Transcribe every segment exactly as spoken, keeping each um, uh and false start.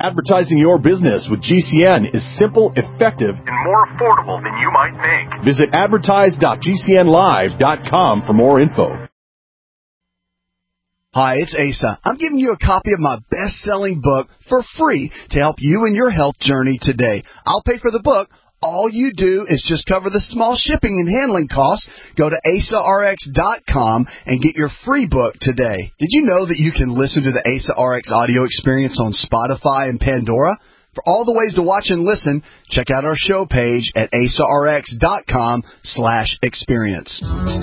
Advertising your business with G C N is simple, effective, and more affordable than you might think. Visit advertise dot g c n live dot com for more info. Hi, it's Asa. I'm giving you a copy of my best-selling book for free to help you in your health journey today. I'll pay for the book. All you do is just cover the small shipping and handling costs. Go to asa r x dot com and get your free book today. Did you know that you can listen to the Asa R X audio experience on Spotify and Pandora? For all the ways to watch and listen, check out our show page at asa r x dot com slash experience.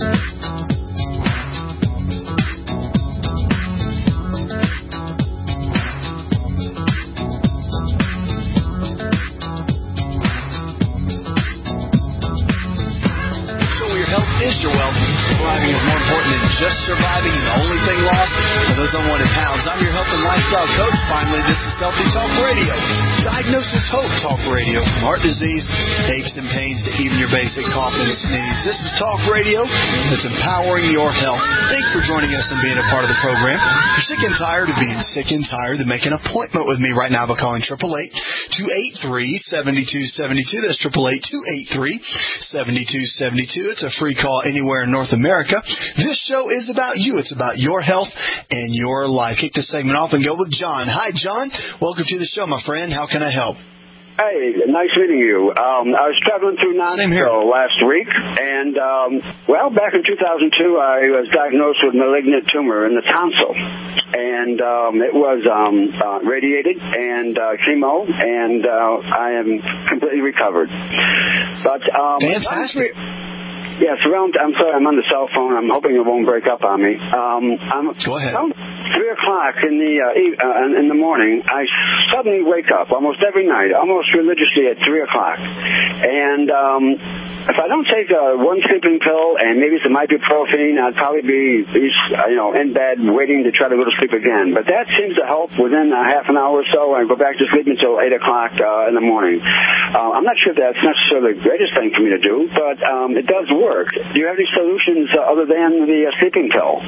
Is your wealth. Thriving is more important than just surviving, and the only thing lost are those unwanted pounds. I'm your health and lifestyle coach. Finally, this is Healthy Talk Radio. Diagnosis Hope Talk Radio. From heart disease, aches and pains, to even your basic cough and sneeze. This is Talk Radio that's empowering your health. Thanks for joining us and being a part of the program. If you're sick and tired of being sick and tired, then make an appointment with me right now by calling eight eight eight, two eight three, seven two seven two. That's eight eight eight, two eight three, seven two seven two. It's a free call anywhere in North America. This show is about you. It's about your health and your life. Kick this segment off and go with John. Hi, John. Welcome to the show, my friend. How can I help? Hey, nice meeting you. Um, I was traveling through Knoxville last week, and, um, well, back in two thousand two, I was diagnosed with malignant tumor in the tonsil, and um, it was um, uh, radiated and uh, chemo, and uh, I am completely recovered. But um, Fantastic. Yes, around, I'm sorry, I'm on the cell phone. I'm hoping it won't break up on me. Um, I'm, Go ahead. Around three o'clock in the uh, e- uh, in the morning, I suddenly wake up almost every night, almost religiously at three o'clock. And um, if I don't take uh, one sleeping pill and maybe some ibuprofen, I'd probably be, you know, in bed waiting to try to go to sleep again. But that seems to help within a half an hour or so, and I go back to sleep until eight o'clock uh, in the morning. Uh, I'm not sure if that's necessarily the greatest thing for me to do, but um, it does work. Do you have any solutions uh, other than the uh, sleeping pill?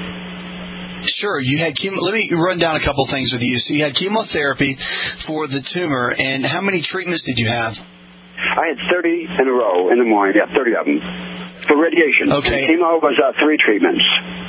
Sure. You had chemo. Let me run down a couple things with you. So you had chemotherapy for the tumor, and how many treatments did you have? I had thirty in a row in the morning. Yeah, thirty of them for radiation. Okay. And chemo was uh, three treatments.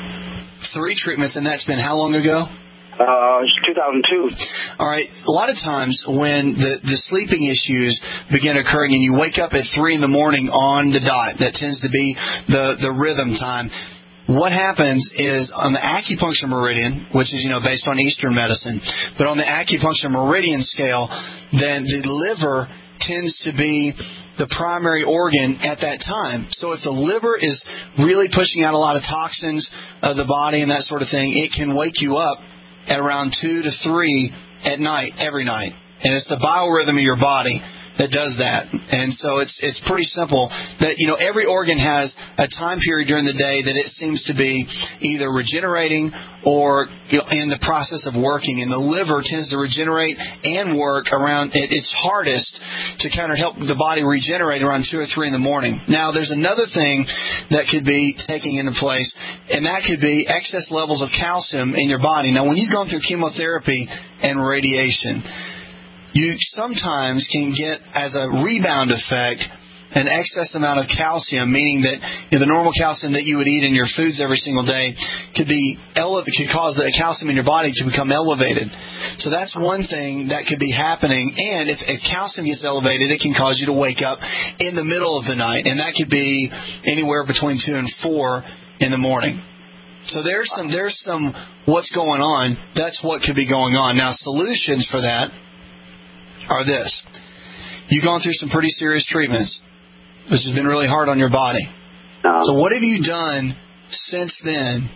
Three treatments, and that's been how long ago? Uh, it's two thousand two. All right. A lot of times when the, the sleeping issues begin occurring and you wake up at three in the morning on the dot, that tends to be the, the rhythm time. What happens is on the acupuncture meridian, which is, you know, based on Eastern medicine, but on the acupuncture meridian scale, then the liver tends to be the primary organ at that time. So if the liver is really pushing out a lot of toxins of the body and that sort of thing, it can wake you up at around two to three at night, every night. And it's the biorhythm of your body that does that. And so it's it's pretty simple that, you know, every organ has a time period during the day that it seems to be either regenerating or, you know, in the process of working. And the liver tends to regenerate and work around at its hardest to kind of help the body regenerate around two or three in the morning. Now, there's another thing that could be taking into place, and that could be excess levels of calcium in your body. Now, when you've gone through chemotherapy and radiation, you sometimes can get, as a rebound effect, an excess amount of calcium, meaning that, you know, the normal calcium that you would eat in your foods every single day could be ele- could cause the calcium in your body to become elevated. So that's one thing that could be happening. And if, if calcium gets elevated, it can cause you to wake up in the middle of the night, and that could be anywhere between two and four in the morning. So there's some there's some what's going on. That's what could be going on. Now, solutions for that are this. You've gone through some pretty serious treatments, which has been really hard on your body. No. So what have you done since then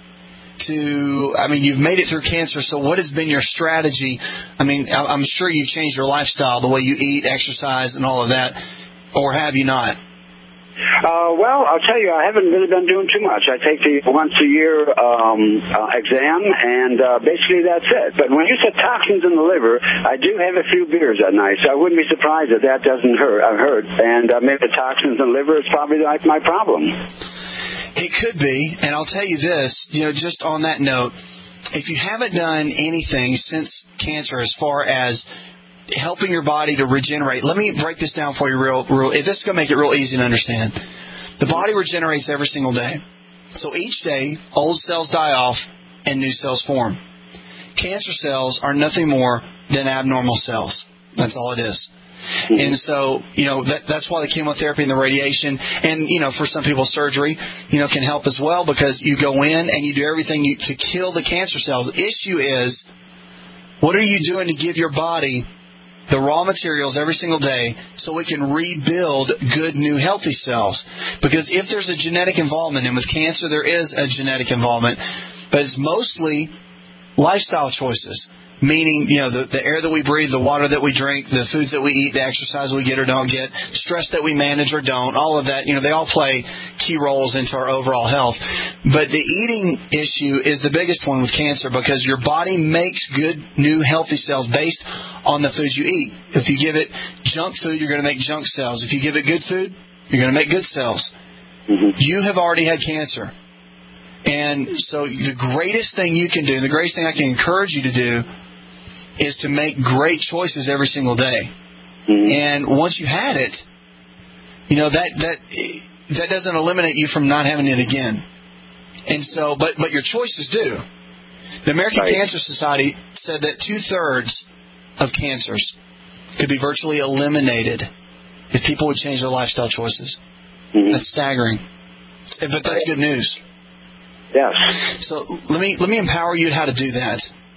to, I mean, you've made it through cancer, so what has been your strategy? I mean, I'm sure you've changed your lifestyle, the way you eat, exercise, and all of that, or have you not? Uh, well, I'll tell you, I haven't really been doing too much. I take the once-a-year um, uh, exam, and uh, basically that's it. But when you said toxins in the liver, I do have a few beers at night, so I wouldn't be surprised if that doesn't hurt. I've heard. And uh, maybe the toxins in the liver is probably like my problem. It could be, and I'll tell you this, you know, just on that note, if you haven't done anything since cancer as far as helping your body to regenerate. Let me break this down for you real, real. This is going to make it real easy to understand. The body regenerates every single day. So each day, old cells die off and new cells form. Cancer cells are nothing more than abnormal cells. That's all it is. And so, you know, that, that's why the chemotherapy and the radiation and, you know, for some people surgery, you know, can help as well, because you go in and you do everything you, to kill the cancer cells. The issue is, what are you doing to give your body the raw materials every single day so it can rebuild good, new, healthy cells? Because if there's a genetic involvement, and with cancer there is a genetic involvement, but it's mostly lifestyle choices. Meaning, you know, the, the air that we breathe, the water that we drink, the foods that we eat, the exercise we get or don't get, stress that we manage or don't, all of that, you know, they all play key roles into our overall health. But the eating issue is the biggest one with cancer, because your body makes good, new, healthy cells based on the foods you eat. If you give it junk food, you're going to make junk cells. If you give it good food, you're going to make good cells. Mm-hmm. You have already had cancer. And so the greatest thing you can do, the greatest thing I can encourage you to do, is to make great choices every single day. Mm-hmm. And once you've had it, you know, that that that doesn't eliminate you from not having it again. And so, but but your choices do. The American right. Cancer Society said that two-thirds of cancers could be virtually eliminated if people would change their lifestyle choices. Mm-hmm. That's staggering. But that's good news. Yes. So let me let me empower you how to do that.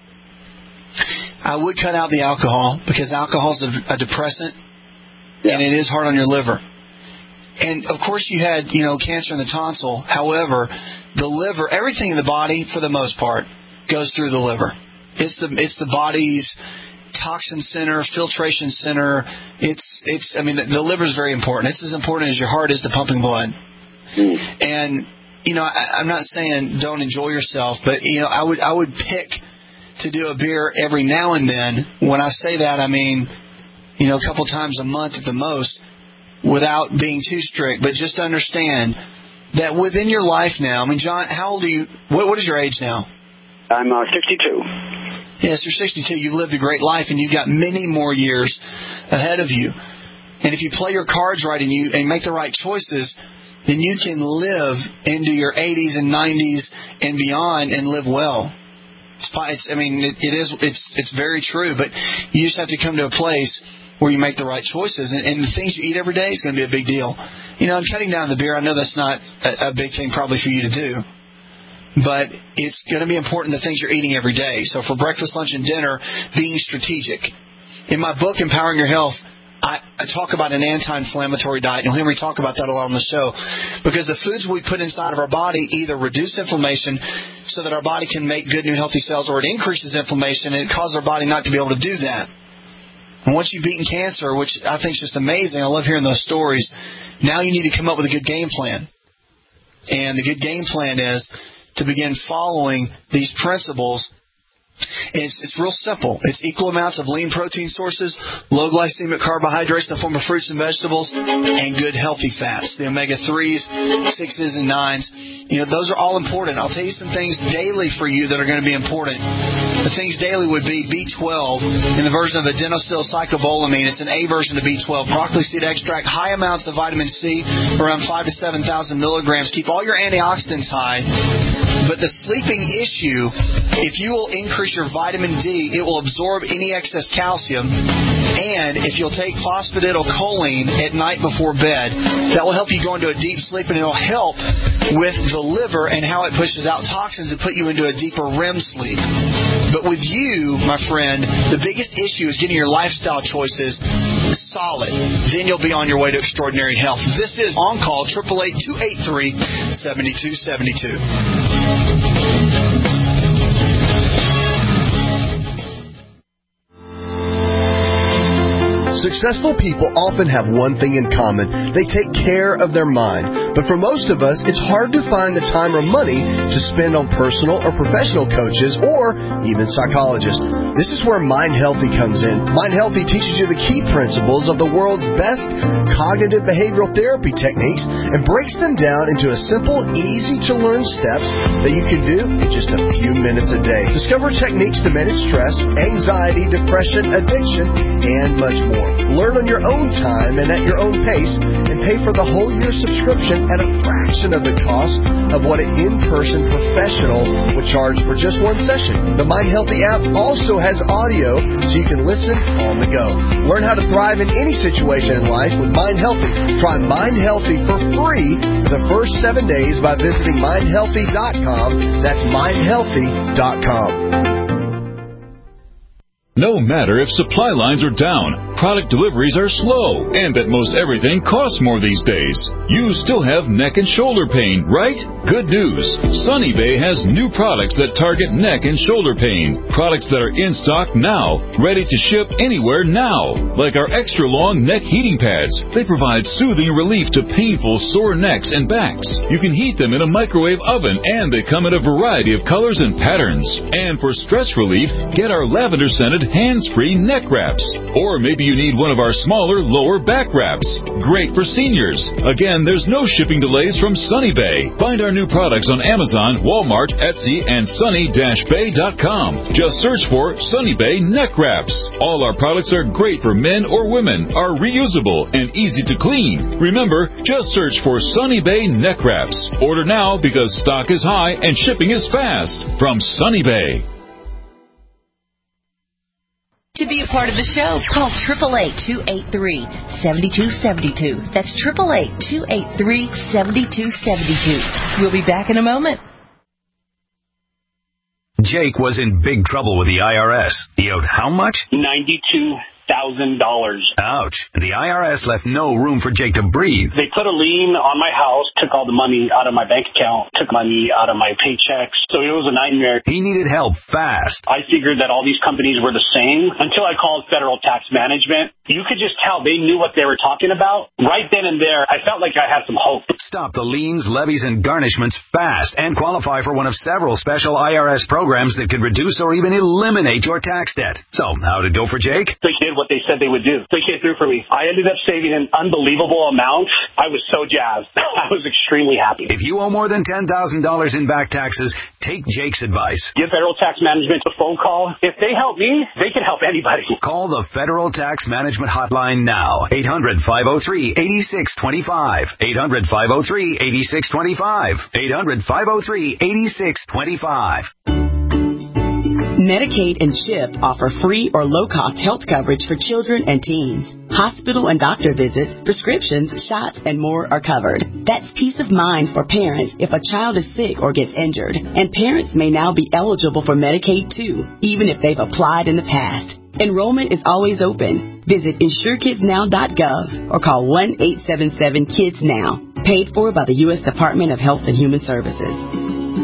I would cut out the alcohol, because alcohol is a, a depressant, yeah. and it is hard on your liver. And, of course, you had, you know, cancer in the tonsil. However, the liver, everything in the body, for the most part, goes through the liver. It's the it's the body's toxin center, filtration center. It's, it's. I mean, the, the liver is very important. It's as important as your heart is to pumping blood. Mm. And, you know, I, I'm not saying don't enjoy yourself, but, you know, I would I would pick to do a beer every now and then. When I say that, I mean, you know, a couple times a month at the most, without being too strict. But just understand that within your life now, I mean, John, how old are you? What, what is your age now? I'm uh, sixty-two. Yes, you're sixty-two. You've lived a great life, and you've got many more years ahead of you. And if you play your cards right and you and make the right choices, then you can live into your eighties and nineties and beyond and live well. It's, it's, I mean, it, it is. It's it's very true, but you just have to come to a place where you make the right choices, and, and the things you eat every day is going to be a big deal. You know, I'm cutting down the beer. I know that's not a, a big thing probably for you to do, but it's going to be important the things you're eating every day. So for breakfast, lunch, and dinner, being strategic. In my book, Empowering Your Health, I, I talk about an anti-inflammatory diet. You'll hear me talk about that a lot on the show, because the foods we put inside of our body either reduce inflammation so that our body can make good, new, healthy cells, or it increases inflammation and it causes our body not to be able to do that. And once you've beaten cancer, which I think is just amazing, I love hearing those stories, now you need to come up with a good game plan. And the good game plan is to begin following these principles. It's, it's real simple. It's equal amounts of lean protein sources, low glycemic carbohydrates in the form of fruits and vegetables, and good healthy fats, the omega threes, sixes, and nines. You know, those are all important. I'll tell you some things daily for you that are going to be important. The things daily would be B twelve in the version of adenosylcyclobolamine. It's an A version of B twelve. Broccoli seed extract, high amounts of vitamin C, around five to seven thousand milligrams. Keep all your antioxidants high. But the sleeping issue, if you will increase your vitamin D, it will absorb any excess calcium. And if you'll take phosphatidylcholine at night before bed, that will help you go into a deep sleep, and it will help with the liver and how it pushes out toxins and put you into a deeper R E M sleep. But with you, my friend, the biggest issue is getting your lifestyle choices solid. Then you'll be on your way to extraordinary health. This is On Call, eight eight eight, two eight three, seven two seven two. Successful people often have one thing in common. They take care of their mind. But for most of us, it's hard to find the time or money to spend on personal or professional coaches or even psychologists. This is where Mind Healthy comes in. Mind Healthy teaches you the key principles of the world's best cognitive behavioral therapy techniques and breaks them down into a simple, easy-to-learn steps that you can do in just a few minutes a day. Discover techniques to manage stress, anxiety, depression, addiction, and much more. Learn on your own time and at your own pace, and pay for the whole year subscription at a fraction of the cost of what an in-person professional would charge for just one session. The Mind Healthy app also has audio so you can listen on the go. Learn how to thrive in any situation in life with Mind Healthy. Try Mind Healthy for free for the first seven days by visiting mind healthy dot com. That's mind healthy dot com. No matter if supply lines are down, product deliveries are slow, and that most everything costs more these days, you still have neck and shoulder pain, right? Good news. Sunny Bay has new products that target neck and shoulder pain. Products that are in stock now, ready to ship anywhere now. Like our extra long neck heating pads. They provide soothing relief to painful sore necks and backs. You can heat them in a microwave oven, and they come in a variety of colors and patterns. And for stress relief, get our lavender scented hands-free neck wraps. Or maybe you need one of our smaller lower back wraps. Great for seniors. Again, there's no shipping delays from Sunny Bay. Find our new products on Amazon, Walmart, Etsy, and sunny dash bay dot com. Just search for Sunny Bay neck wraps. All our products are great for men or women, are reusable, and easy to clean. Remember, just search for Sunny Bay neck wraps. Order now because stock is high and shipping is fast. From Sunny Bay. To be a part of the show, call eight eight eight, two eight three, seven two seven two. That's eight eight eight, two eight three, seven two seven two. We'll be back in a moment. Jake was in big trouble with the I R S. He owed how much? ninety-two thousand dollars. Ouch. The I R S left no room for Jake to breathe. They put a lien on my house, took all the money out of my bank account, took money out of my paychecks. So it was a nightmare. He needed help fast. I figured that all these companies were the same until I called Federal Tax Management. You could just tell they knew what they were talking about. Right then and there, I felt like I had some hope. Stop the liens, levies, and garnishments fast and qualify for one of several special I R S programs that could reduce or even eliminate your tax debt. So, how'd it go for Jake? They did what they said they would do. They came through for me. I ended up saving an unbelievable amount. I was so jazzed. I was extremely happy. If you owe more than ten thousand dollars in back taxes, take Jake's advice. Give Federal Tax Management a phone call. If they help me, they can help anybody. Call the Federal Tax Management Hotline now. eight hundred, five oh three, eight six two five. eight hundred, five oh three, eight six two five. eight hundred, five oh three, eight six two five. Medicaid and CHIP offer free or low-cost health coverage for children and teens. Hospital and doctor visits, prescriptions, shots, and more are covered. That's peace of mind for parents if a child is sick or gets injured. And parents may now be eligible for Medicaid, too, even if they've applied in the past. Enrollment is always open. Visit insure kids now dot gov or call one eight seven seven kids now. Paid for by the U S Department of Health and Human Services.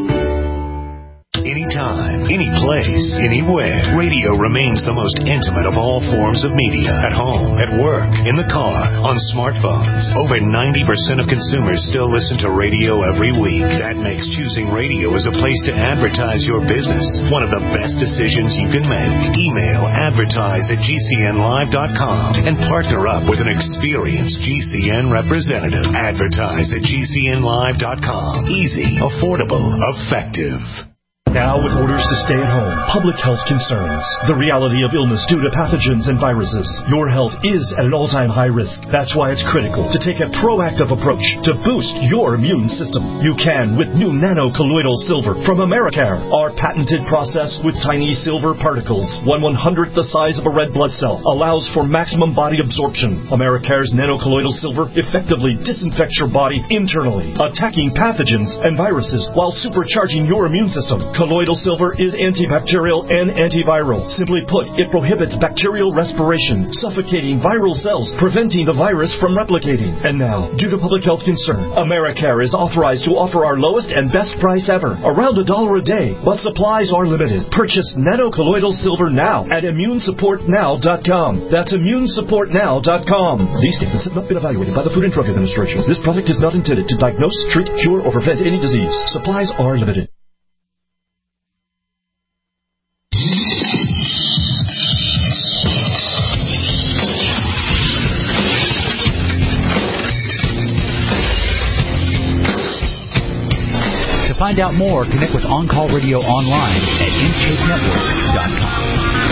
Anytime, any place, anywhere. Radio remains the most intimate of all forms of media. At home, at work, in the car, on smartphones. Over ninety percent of consumers still listen to radio every week. That makes choosing radio as a place to advertise your business one of the best decisions you can make. Email advertise at G C N live dot com and partner up with an experienced G C N representative. Advertise at G C N live dot com. Easy, affordable, effective. Now, with orders to stay at home, public health concerns, the reality of illness due to pathogens and viruses, your health is at an all-time high risk. That's why it's critical to take a proactive approach to boost your immune system. You can with new nano-colloidal silver from Americare. Our patented process with tiny silver particles, one one-hundredth the size of a red blood cell, allows for maximum body absorption. Americare's nano-colloidal silver effectively disinfects your body internally, attacking pathogens and viruses while supercharging your immune system. Colloidal silver is antibacterial and antiviral. Simply put, it prohibits bacterial respiration, suffocating viral cells, preventing the virus from replicating. And now, due to public health concern, Americare is authorized to offer our lowest and best price ever, around a dollar a day, but supplies are limited. Purchase nanocolloidal silver now at immune support now dot com. That's immune support now dot com. These statements have not been evaluated by the Food and Drug Administration. This product is not intended to diagnose, treat, cure, or prevent any disease. Supplies are limited. To find out more, connect with On Call Radio online at n k network dot com.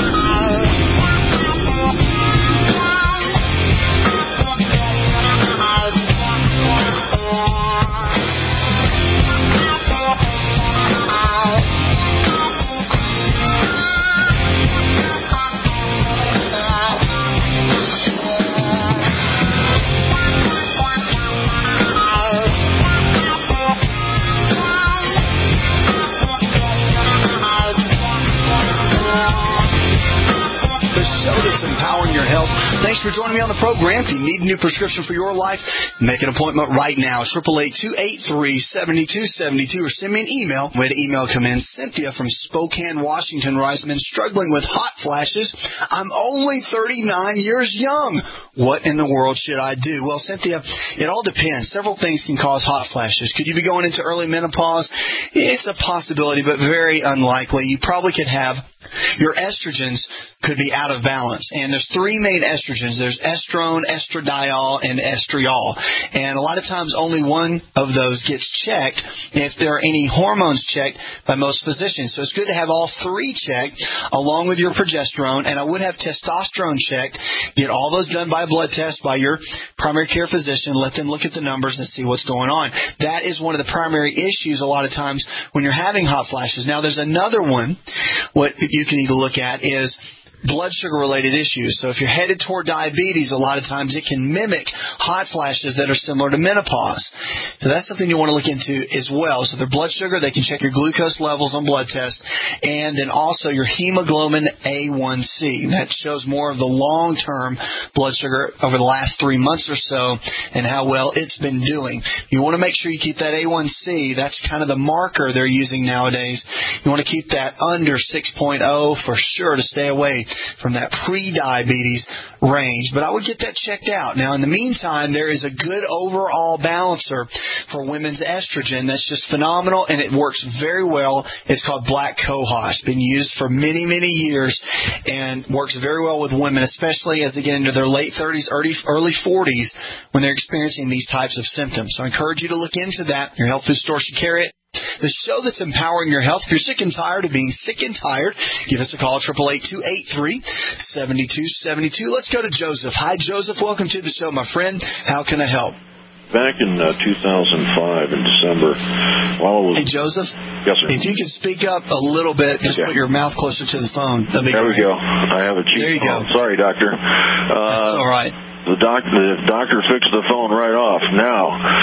Thanks for joining me on the program. If you need a new prescription for your life, make an appointment right now. eight eight eight, two eight three, seven two seven two or send me an email. Way to email come in. Cynthia from Spokane, Washington writes, I've been struggling with hot flashes. I'm only thirty-nine years young. What in the world should I do? Well, Cynthia, it all depends. Several things can cause hot flashes. Could you be going into early menopause? It's a possibility, but very unlikely. You probably could have your estrogens could be out of balance. And there's three main estrogens. There's estrone, estradiol, and estriol. And a lot of times only one of those gets checked if there are any hormones checked by most physicians. So it's good to have all three checked along with your progesterone. And I would have testosterone checked. Get all those done by a blood test by your primary care physician. Let them look at the numbers and see what's going on. That is one of the primary issues a lot of times when you're having hot flashes. Now there's another one. What you can either look at is blood sugar related issues. So if you're headed toward diabetes, a lot of times it can mimic hot flashes that are similar to menopause. So that's something you want to look into as well. So their blood sugar, they can check your glucose levels on blood tests, and then also your hemoglobin A one C. That shows more of the long-term blood sugar over the last three months or so and how well it's been doing. You want to make sure you keep that A one C. That's kind of the marker they're using nowadays. You want to keep that under six point oh for sure to stay away from that pre-diabetes range. But I would get that checked out. Now, in the meantime, there is a good overall balancer for women's estrogen that's just phenomenal, and it works very well. It's called Black Cohosh. Been used for many, many years and works very well with women, especially as they get into their late thirties, early, early forties when they're experiencing these types of symptoms. So I encourage you to look into that. Your health food store should carry it. The show that's empowering your health. If you're sick and tired of being sick and tired, give us a call, eight eight eight, two eight three, seven two seven two. Let's go to Joseph. Hi, Joseph. Welcome to the show, my friend. How can I help? Back in uh, two thousand five, in December, while I was... Hey, Joseph? Yes, sir. If you could speak up a little bit, just okay. Put your mouth closer to the phone. That'd be there great. we go. I have a cheap There you phone. go. Sorry, doctor. Uh, That's all right. The, doc, the doctor fixed the phone right off. Now,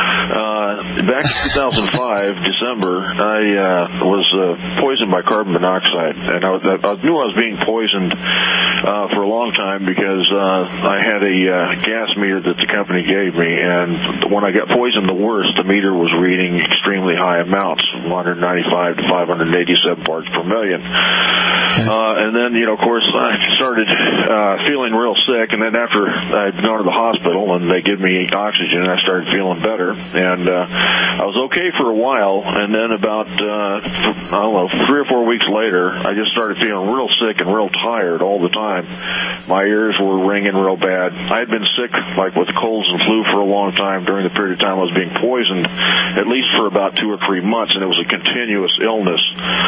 uh, back in two thousand five, December, I uh, was uh, poisoned by carbon monoxide. And I, I knew I was being poisoned uh, for a long time because uh, I had a uh, gas meter that the company gave me. And when I got poisoned the worst, the meter was reading extremely high amounts, one ninety-five to five eighty-seven parts per million. Okay. Uh, and then, you know, of course, I started uh, feeling real sick. And then after I'd gone to the hospital and they give me oxygen, I started feeling better, and uh, I was okay for a while, and then about uh, I don't know three or four weeks later, I just started feeling real sick and real tired all the time. My ears were ringing real bad. I had been sick like with colds and flu for a long time during the period of time I was being poisoned, at least for about two or three months, and it was a continuous illness,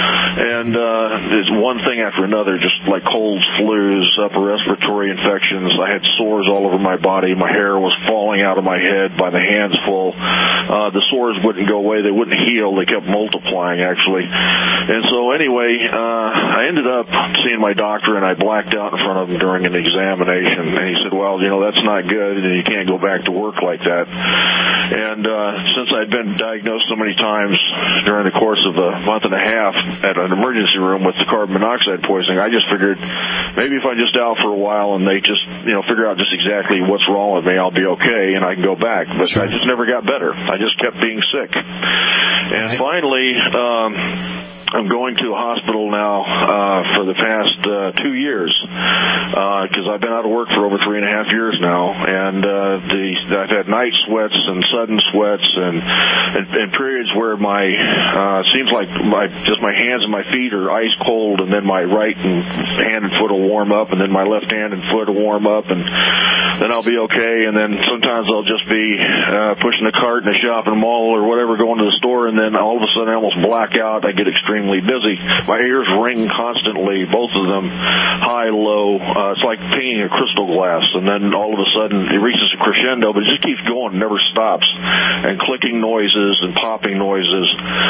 and uh, it's one thing after another, just like colds, flus, upper respiratory infections. I had sores all over my my body. My hair was falling out of my head by the handful. Uh, the sores wouldn't go away. They wouldn't heal. They kept multiplying, actually. And so anyway, uh, I ended up seeing my doctor, and I blacked out in front of him during an examination. And he said, well, you know, that's not good, and you can't go back to work like that. And uh, since I'd been diagnosed so many times during the course of a month and a half at an emergency room with the carbon monoxide poisoning, I just figured maybe if I just out for a while and they just, you know, figure out just exactly what's wrong with me, I'll be okay and I can go back. But sure. I just never got better. I just kept being sick. And right. finally, um, I'm going to a hospital now uh, for the past uh, two years because uh, I've been out of work for over three and a half years now, and uh, the I've had night sweats and sudden sweats and and, and periods where my uh, seems like my just my hands and my feet are ice cold, and then my right and hand and foot will warm up, and then my left hand and foot will warm up, and then I'll be okay. And then sometimes I'll just be uh, pushing a cart in a shopping mall or whatever, going to the store, and then all of a sudden I almost black out. I get extremely busy. My ears ring constantly, both of them, high, low. Uh, it's like painting a crystal glass, and then all of a sudden it reaches a crescendo, but it just keeps going, never stops, and clicking noises and popping noises.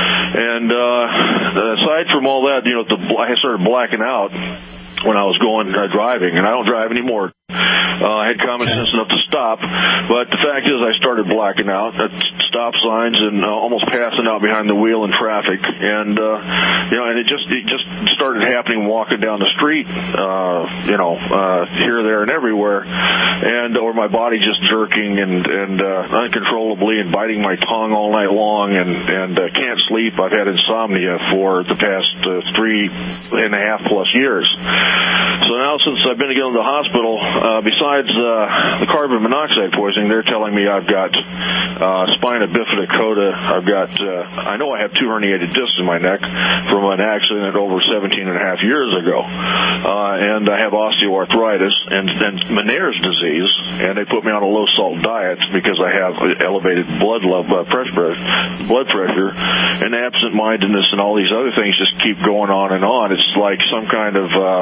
And uh, aside from all that, you know, the, I started blacking out when I was going uh, driving, and I don't drive anymore. Uh, I had common sense enough to stop, but the fact is I started blacking out at stop signs and uh, almost passing out behind the wheel in traffic, and uh, you know, and it just it just started happening walking down the street, uh, you know, uh, here, there, and everywhere, and or my body just jerking and and uh, uncontrollably and biting my tongue all night long, and and uh, can't sleep. I've had insomnia for the past uh, three and a half plus years. So now, since I've been to go to the hospital, uh, besides uh, the carbon monoxide poisoning, they're telling me I've got uh, spina bifida coda. I've got, uh, I know I have two herniated discs in my neck from an accident over seventeen and a half years ago, uh, and I have osteoarthritis and, and Meniere's disease, and they put me on a low salt diet because I have elevated blood level, uh, pressure, blood pressure, and absent-mindedness, and all these other things just keep going on and on. It's like some kind of uh,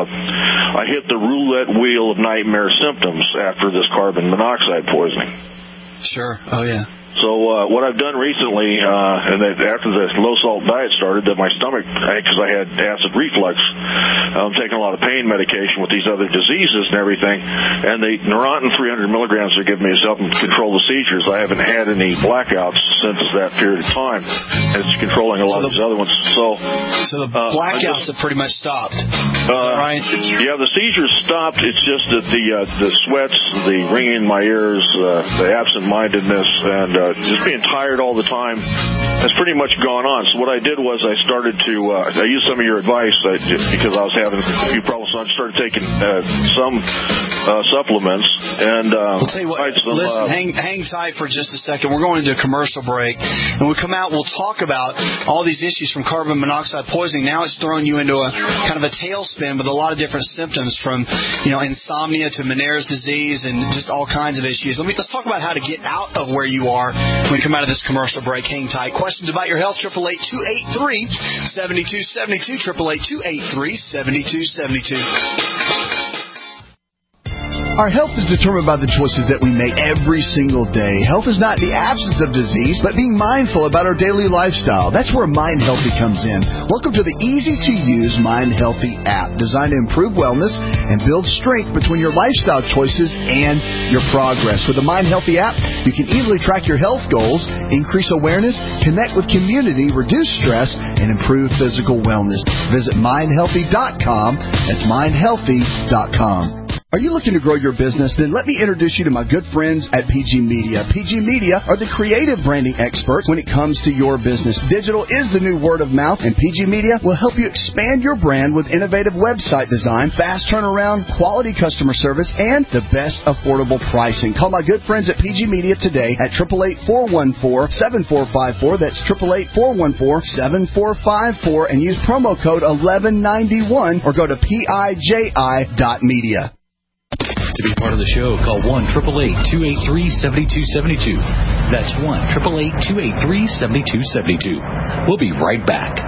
I hit the roulette wheel of nightmare symptoms after this carbon monoxide poisoning. Sure. Oh, yeah. So uh, what I've done recently, uh, and that after the low-salt diet started, that my stomach, because I had acid reflux, I'm taking a lot of pain medication with these other diseases and everything, and the Neurontin three hundred milligrams they're giving me is helping control the seizures. I haven't had any blackouts since that period of time. It's controlling a lot so the, of these other ones. So, so the blackouts uh, just, have pretty much stopped, uh, right? Yeah, the seizures stopped. It's just that the uh, the sweats, the ringing in my ears, uh, the absent-mindedness, and uh, just being tired all the time has pretty much gone on. So what I did was I started to, uh, I used some of your advice uh, because I was having a few problems, so I started taking uh, some uh, supplements. And uh, I'll tell you what, some, listen, uh, hang, hang tight for just a second. We're going into a commercial break. When we come out, we'll talk about all these issues from carbon monoxide poisoning. Now it's throwing you into a kind of a tailspin with a lot of different symptoms from, you know, insomnia to Meniere's disease and just all kinds of issues. Let me, let's talk about how to get out of where you are when we come out of this commercial break. Hang tight. Questions about your health, eight eight eight, two eight three, seven two seven two, eight eight eight, two eight three, seven two seven two. Our health is determined by the choices that we make every single day. Health is not the absence of disease, but being mindful about our daily lifestyle. That's where Mind Healthy comes in. Welcome to the easy-to-use Mind Healthy app, designed to improve wellness and build strength between your lifestyle choices and your progress. With the Mind Healthy app, you can easily track your health goals, increase awareness, connect with community, reduce stress, and improve physical wellness. Visit mind healthy dot com. That's mind healthy dot com. Are you looking to grow your business? Then let me introduce you to my good friends at P G Media. P G Media are the creative branding experts when it comes to your business. Digital is the new word of mouth, and P G Media will help you expand your brand with innovative website design, fast turnaround, quality customer service, and the best affordable pricing. Call my good friends at P G Media today at eight eight eight, four one four, seven four five four. That's eight eight eight, four one four, seven four five four, and use promo code eleven ninety-one or go to P I J I dot media. To be part of the show, call one eight eight eight, two eight three, seven two seven two. That's one eight eight eight, two eight three, seven two seven two. We'll be right back.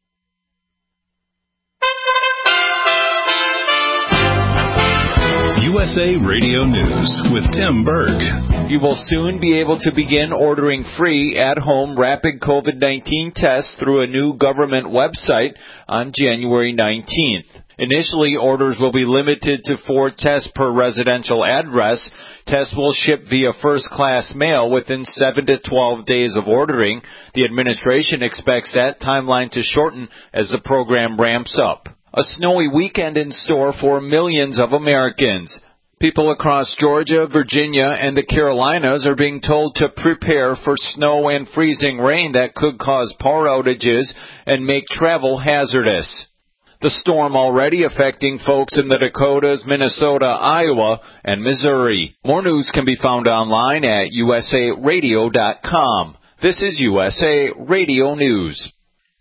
U U S A Radio News with Tim Berg. You will soon be able to begin ordering free at-home rapid COVID nineteen tests through a new government website on January nineteenth. Initially, orders will be limited to four tests per residential address. Tests will ship via first-class mail within seven to twelve days of ordering. The administration expects that timeline to shorten as the program ramps up. A snowy weekend in store for millions of Americans. People across Georgia, Virginia, and the Carolinas are being told to prepare for snow and freezing rain that could cause power outages and make travel hazardous. The storm already affecting folks in the Dakotas, Minnesota, Iowa, and Missouri. More news can be found online at U S A radio dot com. This is U S A Radio News.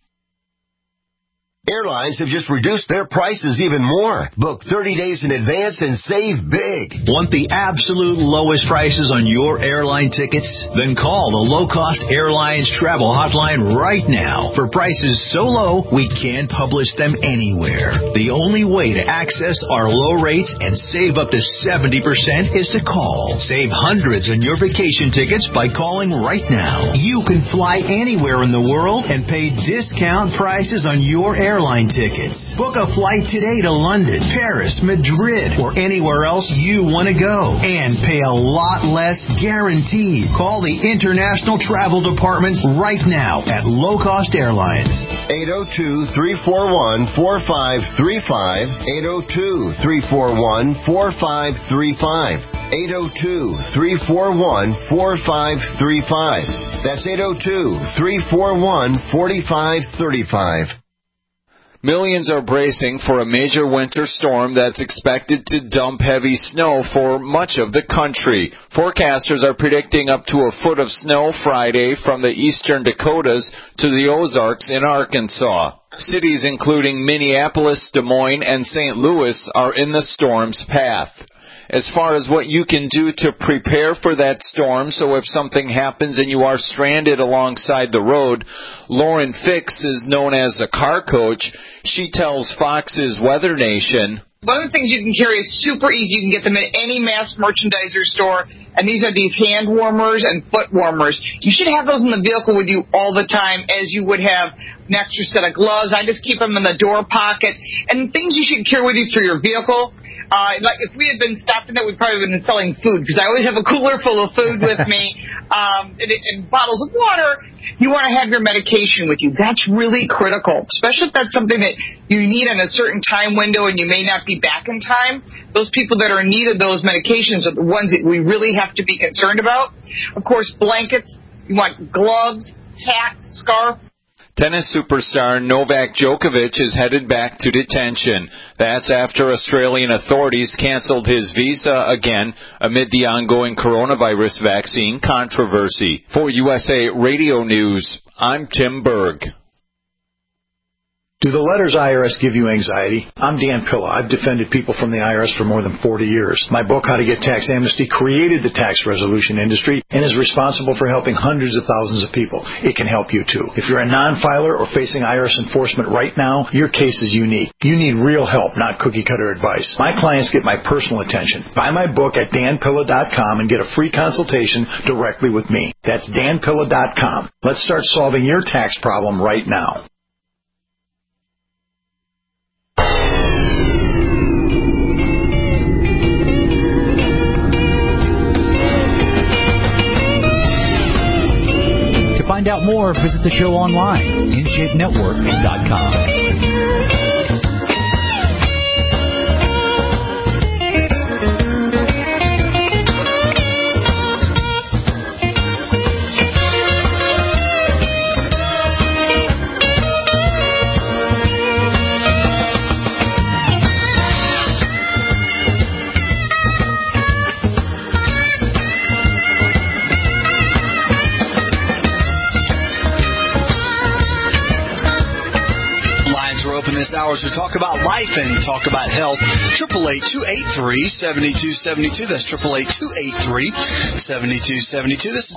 Airlines have just reduced their prices even more. Book thirty days in advance and save big. Want the absolute lowest prices on your airline tickets? Then call the Low Cost Airlines Travel Hotline right now for prices so low we can't publish them anywhere. The only way to access our low rates and save up to seventy percent is to call. Save hundreds on your vacation tickets by calling right now. You can fly anywhere in the world and pay discount prices on your airline Airline tickets. Book a flight today to London, Paris, Madrid, or anywhere else you want to go and pay a lot less guaranteed. Call the International Travel Department right now at Low Cost Airlines. eight oh two, three four one, four five three five. eight oh two, three four one, four five three five. eight oh two, three four one, four five three five. That's eight oh two, three four one, four five three five. Millions are bracing for a major winter storm that's expected to dump heavy snow for much of the country. Forecasters are predicting up to a foot of snow Friday from the eastern Dakotas to the Ozarks in Arkansas. Cities including Minneapolis, Des Moines, and Saint Louis are in the storm's path. As far as what you can do to prepare for that storm, so if something happens and you are stranded alongside the road, Lauren Fix is known as the car coach. She tells Fox's Weather Nation, one of the things you can carry is super easy. You can get them at any mass merchandiser store, and these are these hand warmers and foot warmers. You should have those in the vehicle with you all the time, as you would have an extra set of gloves. I just keep them in the door pocket. And things you should carry with you through your vehicle. Uh, like if we had been stopping there, we'd probably have been selling food, because I always have a cooler full of food with me, um, and, and bottles of water. You want to have your medication with you. That's really critical, especially if that's something that you need in a certain time window and you may not be back in time. Those people that are in need of those medications are the ones that we really have to be concerned about. Of course, blankets. You want gloves, hat, scarf. Tennis superstar Novak Djokovic is headed back to detention. That's after Australian authorities canceled his visa again amid the ongoing coronavirus vaccine controversy. For U S A Radio News, I'm Tim Berg. Do the letters I R S give you anxiety? I'm Dan Pilla. I've defended people from the I R S for more than forty years. My book, How to Get Tax Amnesty, created the tax resolution industry and is responsible for helping hundreds of thousands of people. It can help you, too. If you're a non-filer or facing I R S enforcement right now, your case is unique. You need real help, not cookie-cutter advice. My clients get my personal attention. Buy my book at dan pilla dot com and get a free consultation directly with me. That's dan pilla dot com. Let's start solving your tax problem right now. To find out more, visit the show online, in shape network dot com. This hour as we talk about life and talk about health. Triple eight two eight three seventy two seventy two. That's triple eight two eight three seventy two seventy two. This is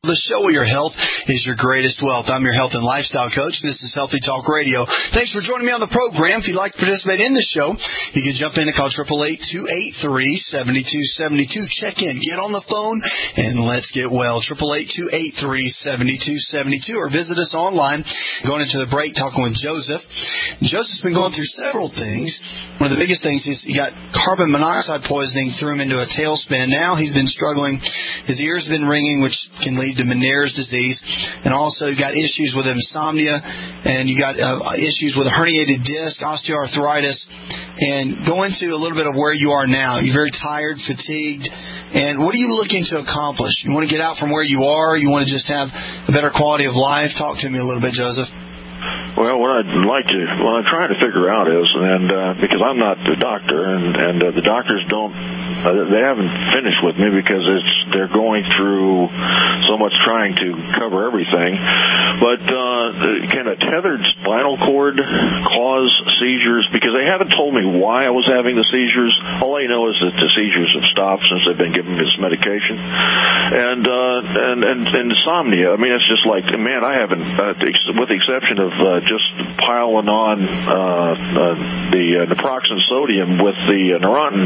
The show where your health is your greatest wealth. I'm your health and lifestyle coach. This is Healthy Talk Radio. Thanks for joining me on the program. If you'd like to participate in the show, you can jump in and call eight eight eight, two eight three, seven two seven two. Check in, get on the phone, and let's get well. eight eight eight, two eight three, seven two seven two. Or visit us online. Going into the break, talking with Joseph. Joseph's been going through several things. One of the biggest things is he got carbon monoxide poisoning, threw him into a tailspin. Now he's been struggling. His ears have been ringing, which can lead to Meniere's disease. And also you got issues with insomnia, and you got uh, issues with a herniated disc, osteoarthritis. And go into a little bit of where you are now. You're very tired, fatigued. And what are you looking to accomplish? You want to get out from where you are? You want to just have a better quality of life? Talk to me a little bit, Joseph. Well, what I'd like to, what I'm trying to figure out is, and uh, because I'm not the doctor, and and uh, the doctors don't, uh, they haven't finished with me because it's they're going through so much trying to cover everything. But uh, can a tethered spinal cord cause seizures? Because they haven't told me why I was having the seizures. All I know is that the seizures have stopped since they've been giving me this medication, and uh, and and, and insomnia. I mean, it's just like, man, I haven't, uh, with the exception of uh, just piling on uh, uh, the uh, naproxen sodium with the uh, Neurontin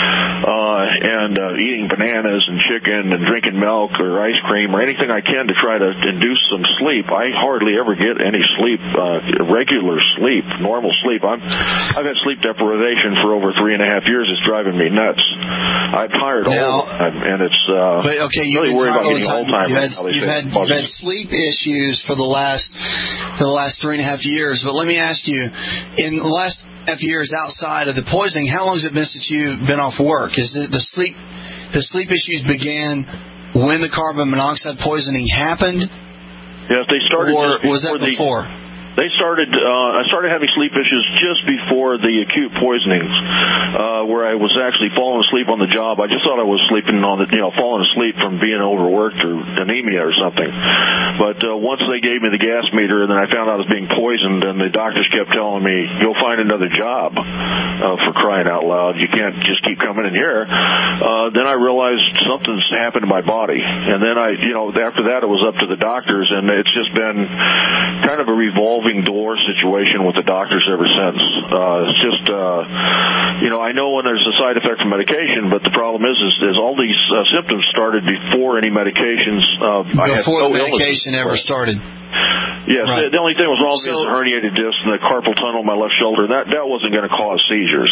uh, and uh, eating bananas and chicken and drinking milk or ice cream or anything I can to try to induce some sleep. I hardly ever get any sleep, uh, regular sleep, normal sleep. I'm, I've had sleep deprivation for over three and a half years. It's driving me nuts. I'm tired all the time, and it's uh, but, okay, really worried about getting Alzheimer's. You've had, you've had, you've had sleep issues for the last for the last three and a half years, but let me ask you, in the last half years outside of the poisoning, how long has it been since you've been off work? Is it the sleep the sleep issues began when the carbon monoxide poisoning happened? Yes, they started. Or was that the, before? They started, uh, I started having sleep issues just before the acute poisonings, uh, where I was actually falling asleep on the job. I just thought I was sleeping on the, you know, falling asleep from being overworked or anemia or something. But, uh, once they gave me the gas meter and then I found out I was being poisoned, and the doctors kept telling me, you'll find another job, uh, for crying out loud. You can't just keep coming in here. Uh, then I realized something's happened to my body. And then I, you know, after that it was up to the doctors, and it's just been kind of a revolving door situation with the doctors ever since. Uh, it's just, uh, you know, I know when there's a side effect from medication, but the problem is, is, is all these uh, symptoms started before any medications. Uh, before I had no the medication ever started. Yes, right. the, the only thing that was wrong with so, me is the herniated disc and the carpal tunnel in my left shoulder. That that wasn't going to cause seizures.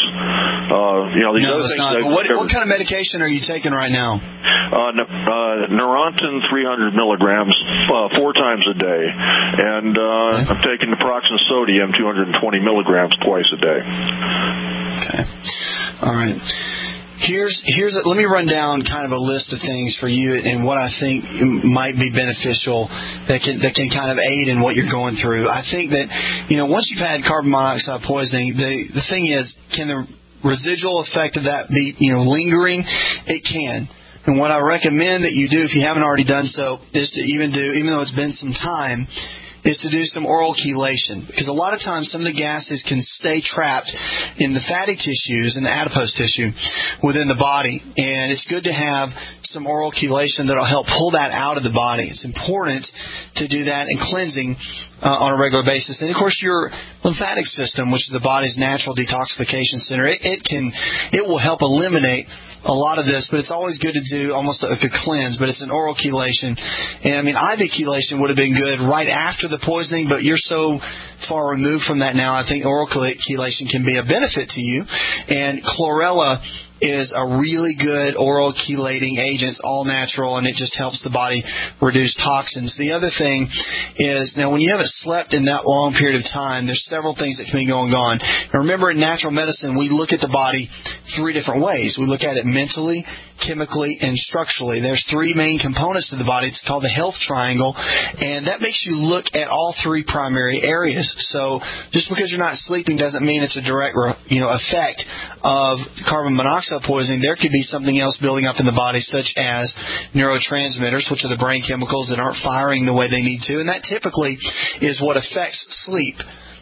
Uh, you know, these no, other it's things. not. That, what, what kind of medication are you taking right now? Uh, uh, Neurontin three hundred milligrams uh, four times a day, and uh, okay. I'm taking naproxen sodium two hundred twenty milligrams twice a day. Okay. All right. Here's here's a, let me run down kind of a list of things for you and what I think might be beneficial that can that can kind of aid in what you're going through. I think that, you know, once you've had carbon monoxide poisoning, the the thing is, can the residual effect of that be, you know, lingering? It can. And what I recommend that you do, if you haven't already done so, is to even do, even though it's been some time, is to do some oral chelation. Because a lot of times some of the gases can stay trapped in the fatty tissues and the adipose tissue within the body. And it's good to have some oral chelation that will help pull that out of the body. It's important to do that and cleansing uh, on a regular basis. And of course your lymphatic system, which is the body's natural detoxification center, it, it can, it will help eliminate a lot of this, but it's always good to do almost like a cleanse, but it's an oral chelation. And I mean, I V chelation would have been good right after the poisoning, but you're so far removed from that now, I think oral chelation can be a benefit to you. And chlorella is a really good oral chelating agent. It's all natural, and it just helps the body reduce toxins. The other thing is, now when you haven't slept in that long period of time, there's several things that can be going on. Now remember, in natural medicine, we look at the body three different ways. We look at it mentally, chemically, and structurally. There's three main components to the body. It's called the health triangle, and that makes you look at all three primary areas. So just because you're not sleeping doesn't mean it's a direct, you know, effect of carbon monoxide poisoning. There could be something else building up in the body, such as neurotransmitters, which are the brain chemicals that aren't firing the way they need to, and that typically is what affects sleep.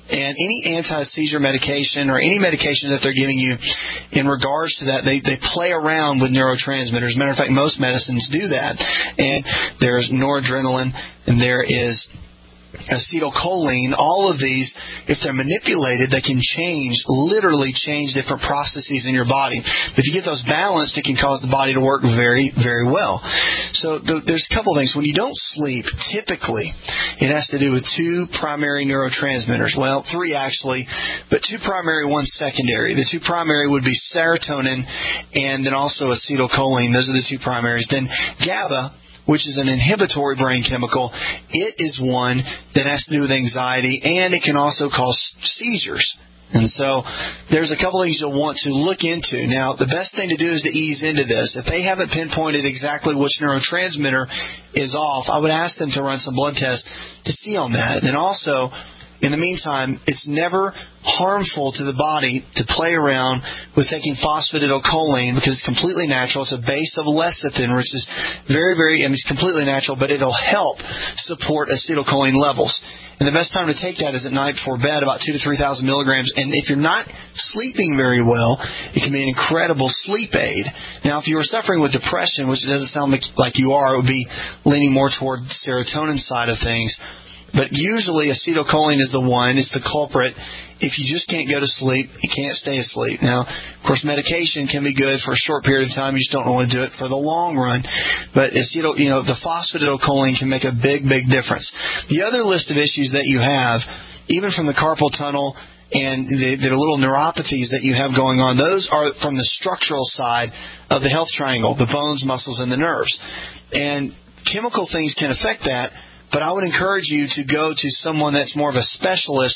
And any anti-seizure medication or any medication that they're giving you in regards to that, they, they play around with neurotransmitters. As a matter of fact, most medicines do that. And there's noradrenaline, and there is acetylcholine. All of these, if they're manipulated, they can change, literally change different processes in your body. But if you get those balanced, it can cause the body to work very, very well. So the, there's a couple of things. When you don't sleep, typically, it has to do with two primary neurotransmitters. Well, three actually, but two primary, one secondary. The two primary would be serotonin and then also acetylcholine. Those are the two primaries. Then GABA, which is an inhibitory brain chemical, it is one that has to do with anxiety, and it can also cause seizures. And so there's a couple things you'll want to look into. Now, the best thing to do is to ease into this. If they haven't pinpointed exactly which neurotransmitter is off, I would ask them to run some blood tests to see on that. And also, in the meantime, it's never harmful to the body to play around with taking phosphatidylcholine because it's completely natural. It's a base of lecithin, which is very, very, I mean, it's completely natural, but it'll help support acetylcholine levels. And the best time to take that is at night before bed, about two to three thousand milligrams. And if you're not sleeping very well, it can be an incredible sleep aid. Now, if you were suffering with depression, which it doesn't sound like, like you are, it would be leaning more toward the serotonin side of things. But usually acetylcholine is the one, it's the culprit. If you just can't go to sleep, you can't stay asleep. Now, of course, medication can be good for a short period of time. You just don't want to do it for the long run. But acetyl, you know, the phosphatidylcholine can make a big, big difference. The other list of issues that you have, even from the carpal tunnel and the, the little neuropathies that you have going on, those are from the structural side of the health triangle, the bones, muscles, and the nerves. And chemical things can affect that. But I would encourage you to go to someone that's more of a specialist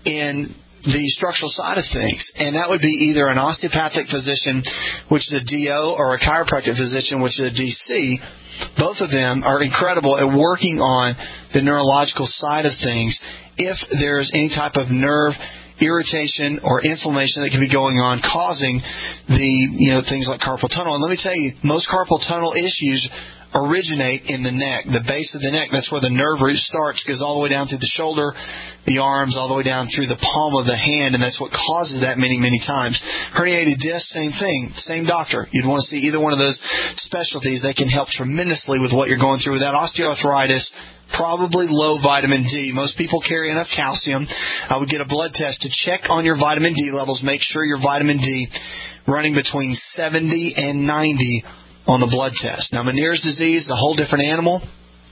in the structural side of things. And that would be either an osteopathic physician, which is a D O, or a chiropractic physician, which is a D C. Both of them are incredible at working on the neurological side of things. If there's any type of nerve irritation or inflammation that can be going on causing the, you know, things like carpal tunnel. And let me tell you, most carpal tunnel issues originate in the neck, the base of the neck. That's where the nerve root starts, goes all the way down through the shoulder, the arms, all the way down through the palm of the hand, and that's what causes that many, many times. Herniated disc, same thing, same doctor. You'd want to see either one of those specialties. They can help tremendously with what you're going through with that. Osteoarthritis, probably low vitamin D. Most people carry enough calcium. I would get a blood test to check on your vitamin D levels. Make sure your vitamin D running between seventy and ninety on the blood test. Now, Meniere's disease is a whole different animal.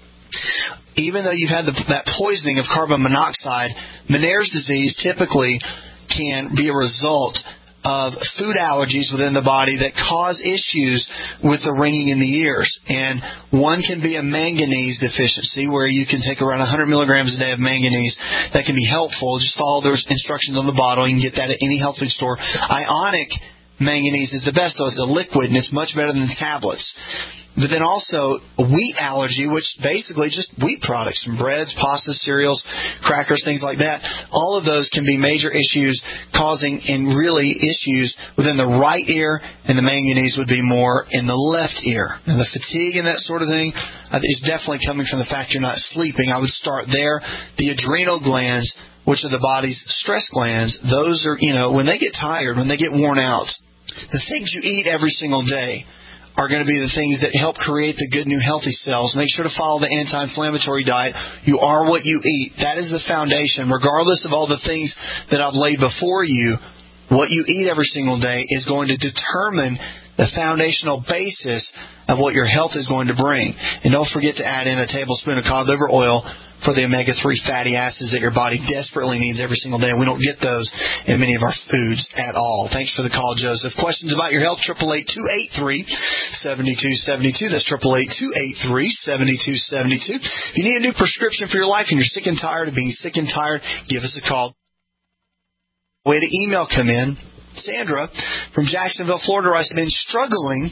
Even though you've had the, that poisoning of carbon monoxide, Meniere's disease typically can be a result of food allergies within the body that cause issues with the ringing in the ears. And one can be a manganese deficiency, where you can take around one hundred milligrams a day of manganese. That can be helpful. Just follow those instructions on the bottle. You can get that at any health food store. Ionic manganese is the best, though. It's a liquid, and it's much better than tablets. But then also wheat allergy, which basically just wheat products, from breads, pastas, cereals, crackers, things like that. All of those can be major issues causing and really issues within the right ear, and the manganese would be more in the left ear. And the fatigue and that sort of thing is definitely coming from the fact you're not sleeping. I would start there. The adrenal glands, which are the body's stress glands, those are, you know, when they get tired, when they get worn out, the things you eat every single day are going to be the things that help create the good new healthy cells. Make sure to follow the anti-inflammatory diet. You are what you eat. That is the foundation. Regardless of all the things that I've laid before you, what you eat every single day is going to determine the foundational basis of what your health is going to bring. And don't forget to add in a tablespoon of cod liver oil for the omega three fatty acids that your body desperately needs every single day. And we don't get those in many of our foods at all. Thanks for the call, Joseph. Questions about your health, eight eight eight, two eight three, seven two seven two. That's eight eight eight, two eight three, seven two seven two. If you need a new prescription for your life and you're sick and tired of being sick and tired, give us a call. Way to email come in. Sandra from Jacksonville, Florida, writes, I've been struggling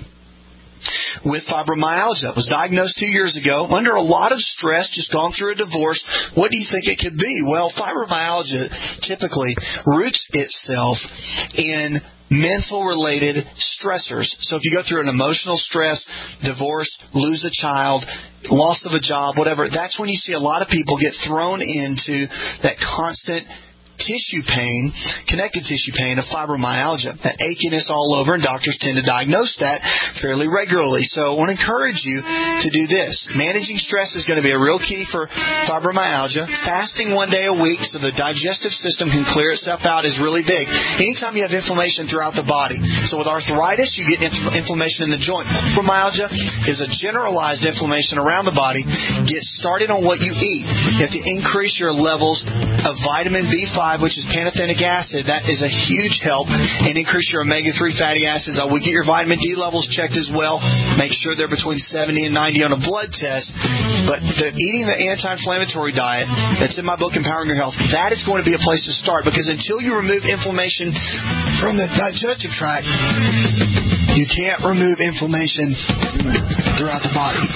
with fibromyalgia. Was diagnosed two years ago under a lot of stress, just gone through a divorce. What do you think it could be? Well, fibromyalgia typically roots itself in mental-related stressors. So if you go through an emotional stress, divorce, lose a child, loss of a job, whatever, that's when you see a lot of people get thrown into that constant tissue pain, connective tissue pain of fibromyalgia, that achiness all over, and doctors tend to diagnose that fairly regularly. So I want to encourage you to do this. Managing stress is going to be a real key for fibromyalgia. Fasting one day a week so the digestive system can clear itself out is really big. Anytime you have inflammation throughout the body. So with arthritis, you get inflammation in the joint. Fibromyalgia is a generalized inflammation around the body. Get started on what you eat. You have to increase your levels of vitamin B five, which is pantothenic acid. That is a huge help. And increase your omega three fatty acids. I would get your vitamin D levels checked as well. Make sure they're between seventy and ninety on a blood test. But the, eating the anti-inflammatory diet that's in my book, Empowering Your Health, that is going to be a place to start, because until you remove inflammation from the digestive tract, you can't remove inflammation throughout the body.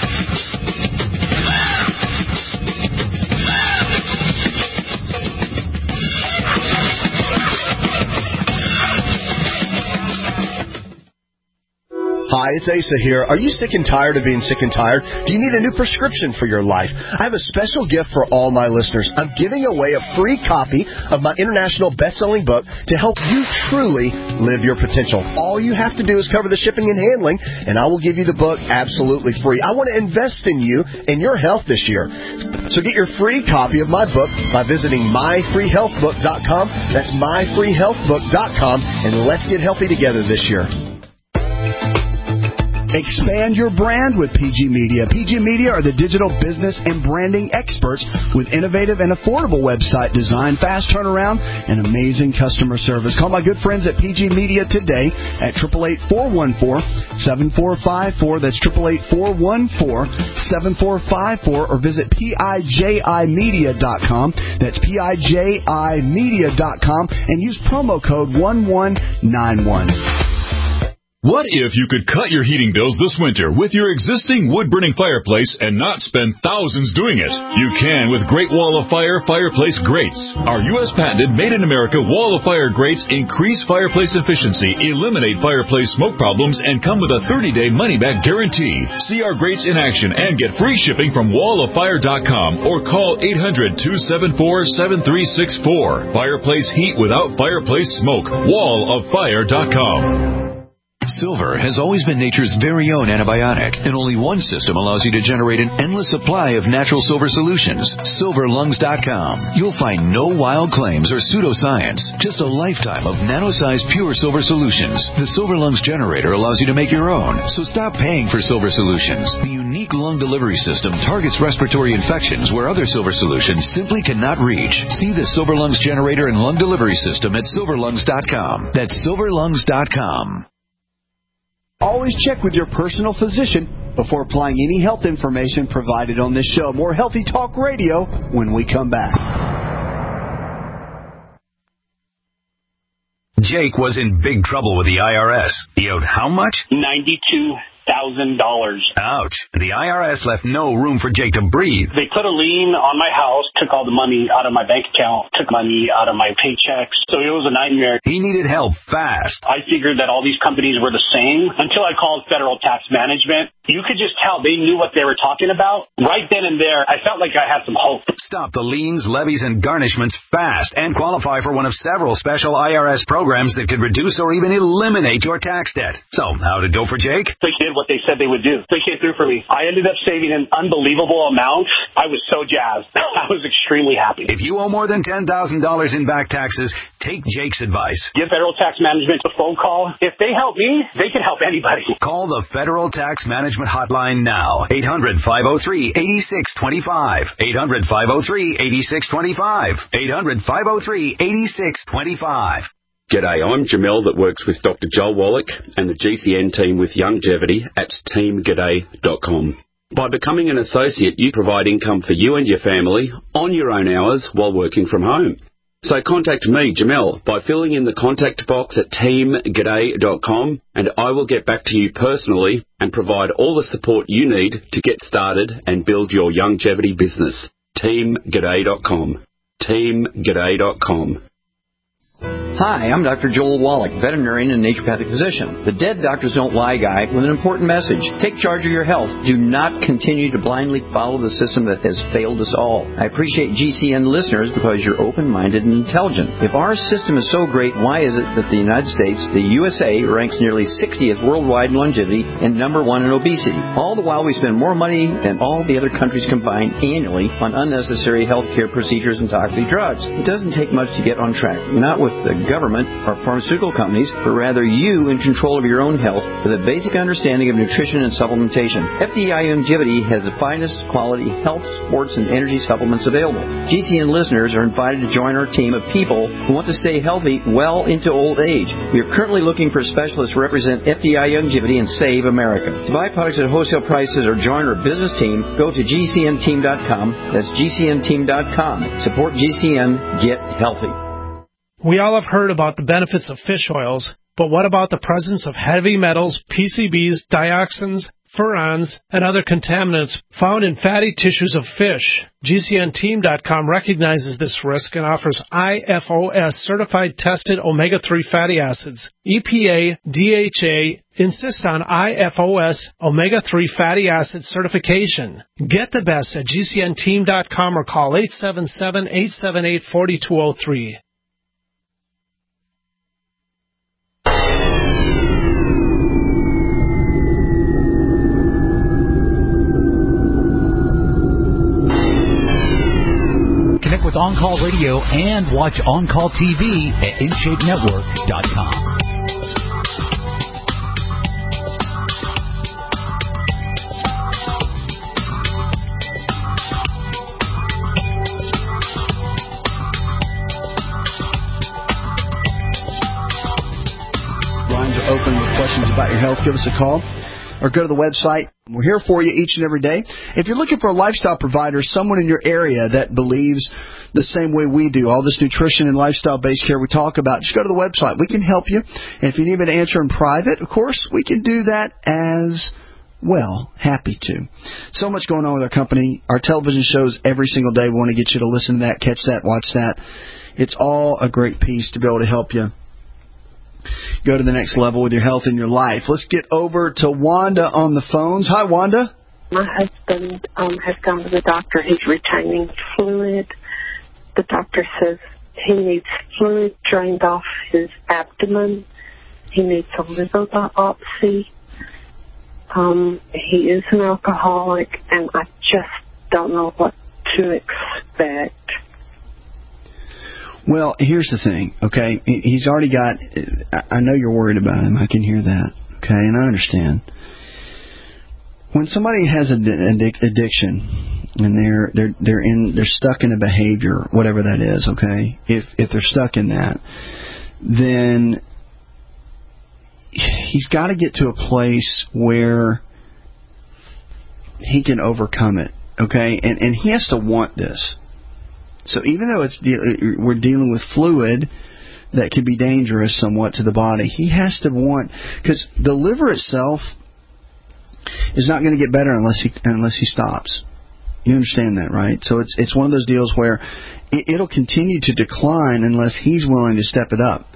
Hi, it's Asa here. Are you sick and tired of being sick and tired? Do you need a new prescription for your life? I have a special gift for all my listeners. I'm giving away a free copy of my international best-selling book to help you truly live your potential. All you have to do is cover the shipping and handling, and I will give you the book absolutely free. I want to invest in you and your health this year. So get your free copy of my book by visiting my free health book dot com. That's my free health book dot com, and let's get healthy together this year. Expand your brand with P G Media. P G Media are the digital business and branding experts with innovative and affordable website design, fast turnaround, and amazing customer service. Call my good friends at P G Media today at eight eight eight, four one four, seven four five four. That's eight eight eight, four one four, seven four five four, or visit P I J I media dot com. That's P I J I media dot com, and use promo code one one nine one. What if you could cut your heating bills this winter with your existing wood-burning fireplace and not spend thousands doing it? You can with Great Wall of Fire fireplace grates. Our U S patented made-in-America Wall of Fire grates increase fireplace efficiency, eliminate fireplace smoke problems, and come with a thirty-day money-back guarantee. See our grates in action and get free shipping from wall of fire dot com or call eight hundred, two seven four, seven three six four. Fireplace heat without fireplace smoke. wall of fire dot com. Silver has always been nature's very own antibiotic, and only one system allows you to generate an endless supply of natural silver solutions. silver lungs dot com. You'll find no wild claims or pseudoscience, just a lifetime of nano-sized pure silver solutions. The Silver Lungs generator allows you to make your own, so stop paying for silver solutions. The unique lung delivery system targets respiratory infections where other silver solutions simply cannot reach. See the Silver Lungs generator and lung delivery system at silver lungs dot com. That's silver lungs dot com. Always check with your personal physician before applying any health information provided on this show. More Healthy Talk Radio when we come back. Jake was in big trouble with the I R S. He owed how much? ninety-two thousand dollars. Ouch. The I R S left no room for Jake to breathe. They put a lien on my house, took all the money out of my bank account, took money out of my paychecks. So it was a nightmare. He needed help fast. I figured that all these companies were the same until I called Federal Tax Management. You could just tell they knew what they were talking about. Right then and there, I felt like I had some hope. Stop the liens, levies, and garnishments fast and qualify for one of several special I R S programs that could reduce or even eliminate your tax debt. So, how'd it go for Jake? They did what they said they would do. They came through for me. I ended up saving an unbelievable amount. I was so jazzed. I was extremely happy. If you owe more than ten thousand dollars in back taxes, take Jake's advice. Give Federal Tax Management a phone call. If they help me, they can help anybody. Call the Federal Tax Management Hotline now. eight hundred, five oh three, eight six two five. eight hundred, five oh three, eight six two five. eight hundred, five oh three, eight six two five. G'day, I'm Jamel that works with Doctor Joel Wallach and the G C N team with Youngevity at team g'day dot com. By becoming an associate, you provide income for you and your family on your own hours while working from home. So contact me, Jamel, by filling in the contact box at team g'day dot com, and I will get back to you personally and provide all the support you need to get started and build your Youngevity business. team g'day dot com. team g'day dot com. Hi, I'm Doctor Joel Wallach, veterinarian and naturopathic physician. The Dead Doctors Don't Lie guy with an important message. Take charge of your health. Do not continue to blindly follow the system that has failed us all. I appreciate G C N listeners because you're open-minded and intelligent. If our system is so great, why is it that the United States, the U S A, ranks nearly sixtieth worldwide in longevity and number one in obesity? All the while we spend more money than all the other countries combined annually on unnecessary health care procedures and toxic drugs. It doesn't take much to get on track. Not with the government or pharmaceutical companies, but rather you in control of your own health with a basic understanding of nutrition and supplementation. F D I Longevity has the finest quality health, sports, and energy supplements available. G C N listeners are invited to join our team of people who want to stay healthy well into old age. We are currently looking for specialists to represent F D I Longevity and Save America. To buy products at wholesale prices or join our business team, go to G C N team dot com. That's G C N team dot com. Support G C N. Get healthy. We all have heard about the benefits of fish oils, but what about the presence of heavy metals, P C Bs, dioxins, furans, and other contaminants found in fatty tissues of fish? G C N team dot com recognizes this risk and offers I F O S certified tested omega three fatty acids. E P A, D H A insist on I F O S omega three fatty acid certification. Get the best at G C N team dot com or call eight seven seven, eight seven eight, four two zero three. Connect with On Call Radio and watch On Call T V at in shape network dot com. Lines are open with questions about your health. Give us a call or go to the website. We're here for you each and every day. If you're looking for a lifestyle provider, someone in your area that believes the same way we do, all this nutrition and lifestyle-based care we talk about, just go to the website. We can help you. And if you need me to answer in private, of course, we can do that as well. Happy to. So much going on with our company. Our television shows every single day. We want to get you to listen to that, catch that, watch that. It's all a great piece to be able to help you go to the next level with your health and your life. Let's get over to Wanda on the phones. Hi, Wanda. My husband um, has gone to the doctor. He's retaining fluid. The doctor says he needs fluid drained off his abdomen. He needs a liver biopsy. Um, he is an alcoholic, and I just don't know what to expect. Well, here's the thing, okay? He's already got, I know you're worried about him. I can hear that, okay? And I understand. When somebody has an addiction and they're they're they're in they're stuck in a behavior, whatever that is, okay? If if they're stuck in that, then he's got to get to a place where he can overcome it, okay? And and he has to want this. So even though it's de- we're dealing with fluid that can be dangerous somewhat to the body, he has to want, because the liver itself is not going to get better unless he unless he stops. You understand that, right? So it's it's one of those deals where it, it'll continue to decline unless he's willing to step it up.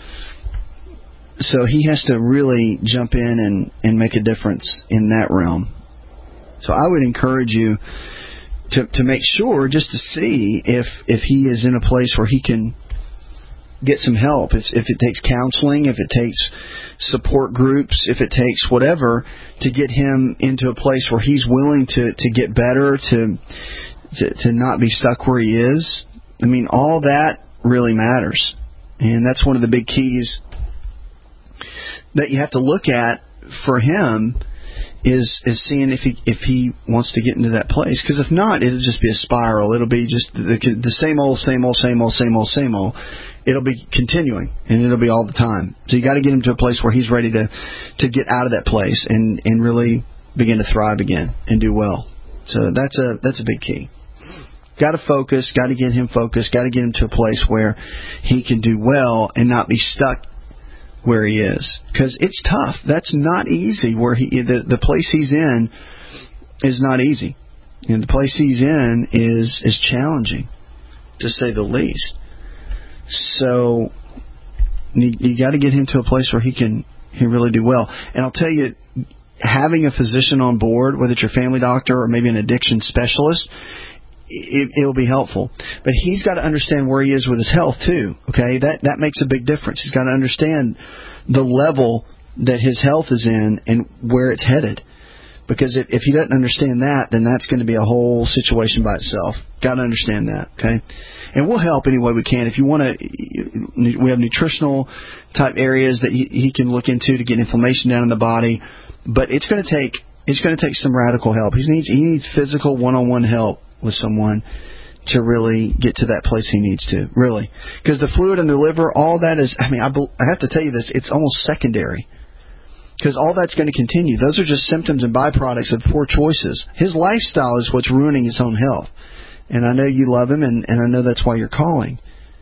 So he has to really jump in and, and make a difference in that realm. So I would encourage you to to make sure, just to see if if he is in a place where he can get some help. If if it takes counseling, if it takes support groups, if it takes whatever, to get him into a place where he's willing to, to get better, to, to to not be stuck where he is. I mean, all that really matters. And that's one of the big keys that you have to look at for him, is is seeing if he if he wants to get into that place. Because if not, it'll just be a spiral. It'll be just the, the same old, same old, same old, same old, same old. It'll be continuing, and it'll be all the time. So you got to get him to a place where he's ready to to get out of that place and, and really begin to thrive again and do well. So that's a that's a big key. Got to focus. Got to get him focused. Got to get him to a place where he can do well and not be stuck where he is, because it's tough. That's not easy. Where he the the place he's in is not easy, and the place he's in is is challenging, to say the least. So You, you got to get him to a place where he can he really do well. And I'll tell you, having a physician on board, whether it's your family doctor or maybe an addiction specialist, it, it'll be helpful. But he's got to understand where he is with his health too. Okay, that that makes a big difference. He's got to understand the level that his health is in and where it's headed. Because if, if he doesn't understand that, then that's going to be a whole situation by itself. Got to understand that, okay? And we'll help any way we can. If you want to, we have nutritional type areas that he, he can look into to get inflammation down in the body. But it's going to take it's going to take some radical help. He needs he needs physical one-on-one help with someone to really get to that place he needs to, really. Because the fluid in the liver, all that is, I mean, I, I have to tell you this, it's almost secondary. Because all that's going to continue. Those are just symptoms and byproducts of poor choices. His lifestyle is what's ruining his own health. And I know you love him, and, and I know that's why you're calling.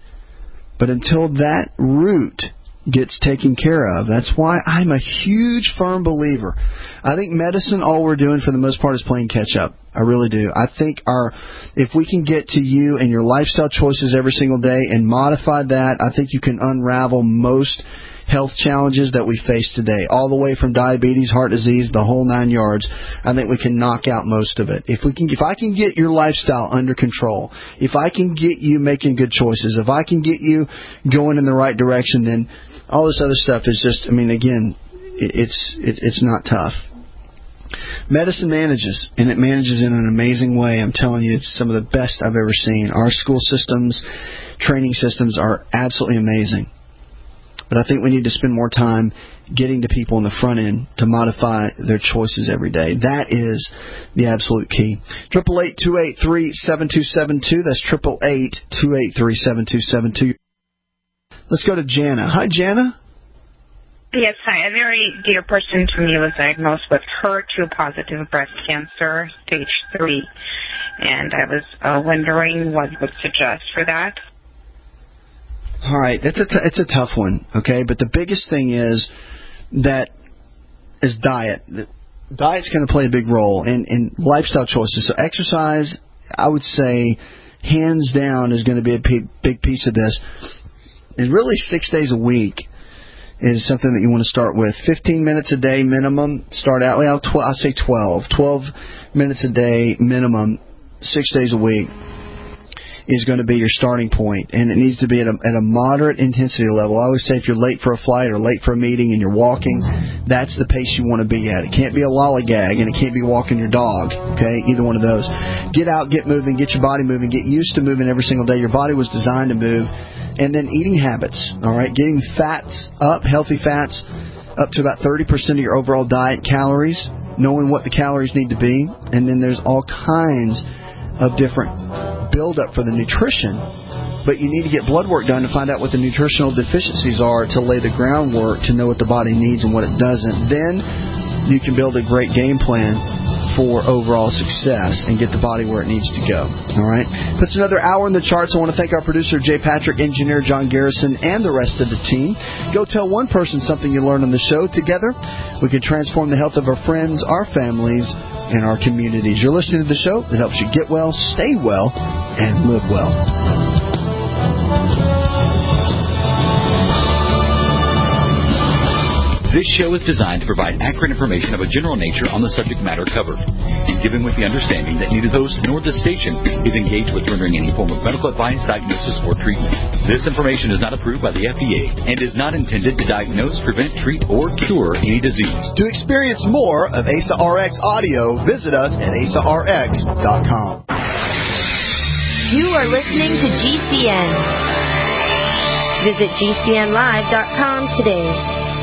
But until that root gets taken care of, that's why I'm a huge, firm believer. I think medicine, all we're doing for the most part is playing catch up. I really do. I think our, if we can get to you and your lifestyle choices every single day and modify that, I think you can unravel most health challenges that we face today, all the way from diabetes, heart disease, the whole nine yards. I think we can knock out most of it. If we can, if I can get your lifestyle under control, if I can get you making good choices, if I can get you going in the right direction, then all this other stuff is just, I mean, again, it's it, it's not tough. Medicine manages, and it manages in an amazing way. I'm telling you, it's some of the best I've ever seen. Our school systems, training systems are absolutely amazing. But I think we need to spend more time getting to people on the front end to modify their choices every day. That is the absolute key. Triple eight two eight three seven two seven two. That's triple eight two eight three seven two seven two. Let's go to Jana. Hi, Jana. Yes, hi. A very dear person to me was diagnosed with H E R two positive breast cancer, stage three, and I was uh, wondering what you would suggest for that. All right, that's a t- it's a tough one, okay? But the biggest thing is that is diet. Diet's going to play a big role in, in lifestyle choices. So exercise, I would say, hands down, is going to be a p- big piece of this. And really, six days a week is something that you want to start with. Fifteen minutes a day minimum. Start out. Well, tw- I'll say twelve. Twelve minutes a day minimum, six days a week, is going to be your starting point, and it needs to be at a, at a moderate intensity level. I always say if you're late for a flight or late for a meeting and you're walking, that's the pace you want to be at. It can't be a lollygag, and it can't be walking your dog, okay? Either one of those. Get out, get moving, get your body moving, get used to moving every single day. Your body was designed to move. And then eating habits, all right? Getting fats up, healthy fats, up to about thirty percent of your overall diet calories, knowing what the calories need to be. And then there's all kinds of different build-up for the nutrition, but you need to get blood work done to find out what the nutritional deficiencies are to lay the groundwork to know what the body needs and what it doesn't. Then you can build a great game plan for overall success and get the body where it needs to go. All right? Puts another hour in the charts. I want to thank our producer, Jay Patrick, engineer John Garrison, and the rest of the team. Go tell one person something you learned on the show. Together, we can transform the health of our friends, our families, and our communities. You're listening to the show that helps you get well, stay well, and live well. This show is designed to provide accurate information of a general nature on the subject matter covered, and given with the understanding that neither host nor the station is engaged with rendering any form of medical advice, diagnosis, or treatment. This information is not approved by the F D A and is not intended to diagnose, prevent, treat, or cure any disease. To experience more of A S A R X audio, visit us at A S A R X dot com. You are listening to G C N. Visit G C N live dot com today.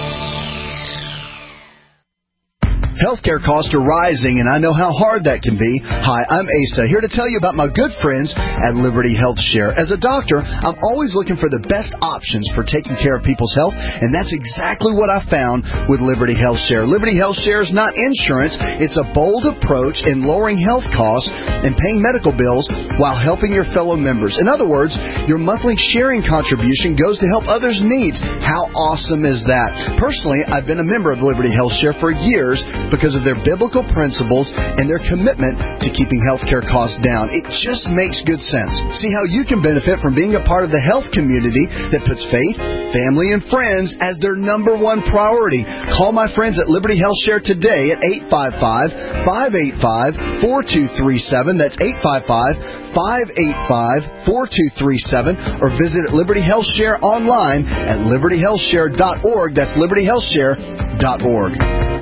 Healthcare costs are rising, and I know how hard that can be. Hi, I'm Asa, here to tell you about my good friends at Liberty Health Share. As a doctor, I'm always looking for the best options for taking care of people's health, and that's exactly what I found with Liberty Health Share. Liberty Health Share is not insurance. It's a bold approach in lowering health costs and paying medical bills while helping your fellow members. In other words, your monthly sharing contribution goes to help others' needs. How awesome is that? Personally, I've been a member of Liberty Health Share for years, because of their biblical principles and their commitment to keeping healthcare costs down. It just makes good sense. See how you can benefit from being a part of the health community that puts faith, family, and friends as their number one priority. Call my friends at Liberty Health Share today at eight five five, five eight five, four two three seven. That's eight five five, five eight five, four two three seven. Or visit Liberty Health Share online at liberty health share dot org. That's liberty health share dot org.